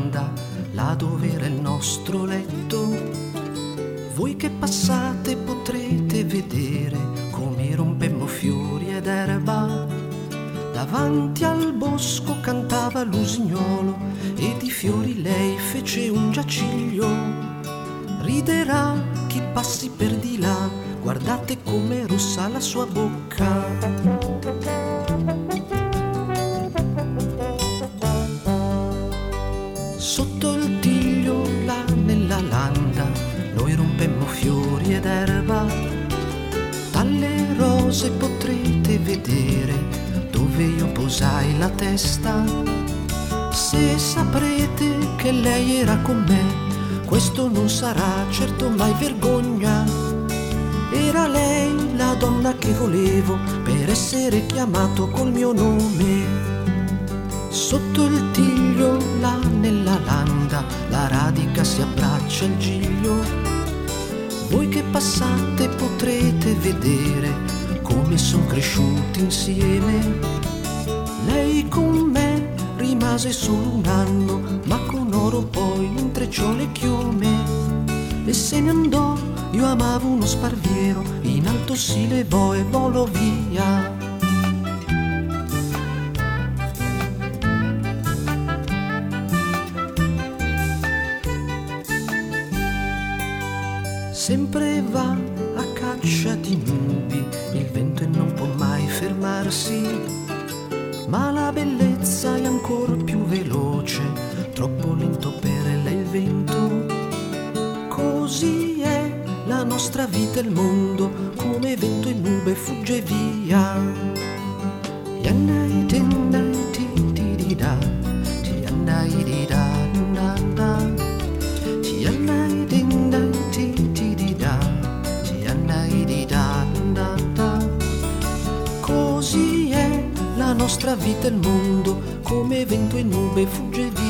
landa, là dove era il nostro letto. Voi che passate potrete vedere come rompemmo fiori ed erba. Davanti al bosco cantava l'usignolo e di fiori lei fece un giaciglio. Riderà chi passi per di là, guardate com'è rossa la sua bocca. Sotto il tiglio là nella landa noi rompemmo fiori ed erba. Dalle rose potrete vedere dove io posai la testa. Se saprete che lei era con me, questo non sarà certo mai vergogna. Era lei la donna che volevo per essere chiamato col mio nome. Sotto il tiglio là nella landa la radica si abbraccia al giglio. Voi che passate potrete vedere come son cresciuti insieme. Lei con me rimase solo un anno, ma con oro poi intrecciò le chiome e se ne andò. Io amavo uno sparviero, in alto si levò e volò via. Sempre va a caccia di nubi il vento e non può mai fermarsi, ma la bellezza è ancora più veloce, troppo lento per lei il vento. Così è la nostra vita e il mondo, come vento e nube fugge via. Così è la nostra vita e il mondo, come vento e nube fugge via.